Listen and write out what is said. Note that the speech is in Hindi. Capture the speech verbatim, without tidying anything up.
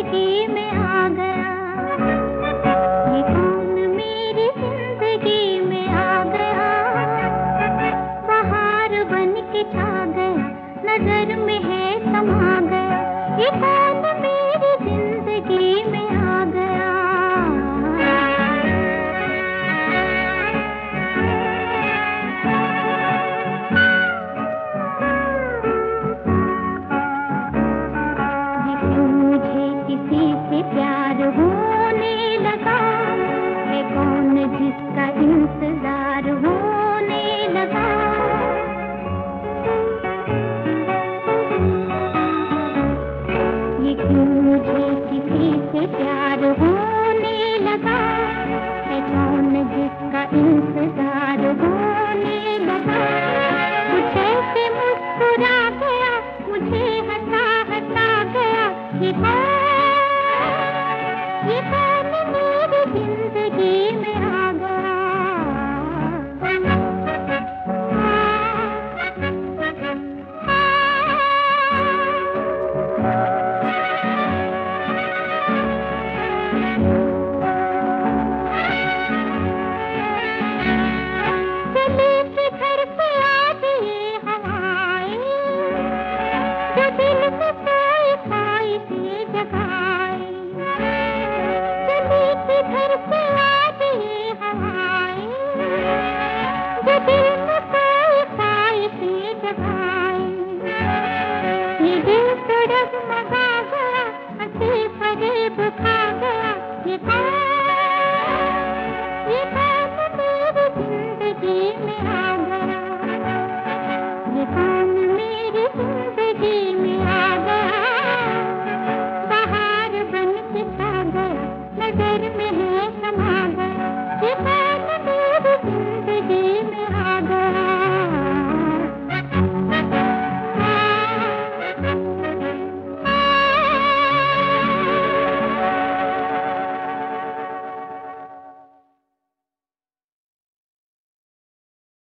जिंदगी में आ गया, ये कौन मेरी जिंदगी में आ गया, बहार बन के छा गया, नजर में है समा गया, ये कौन मेरी जिंदगी में आ गया। प्यार होने लगा है, कौन जिसका इंतजार होने लगा। ये क्यों मुझे किसी से प्यार होने लगा है, कौन जिसका इंतजार होने लगा। कुछ ऐसे मुस्कुरा गया, मुझे हंसा हंसा गया, ये ये कौन मेरी जिंदगी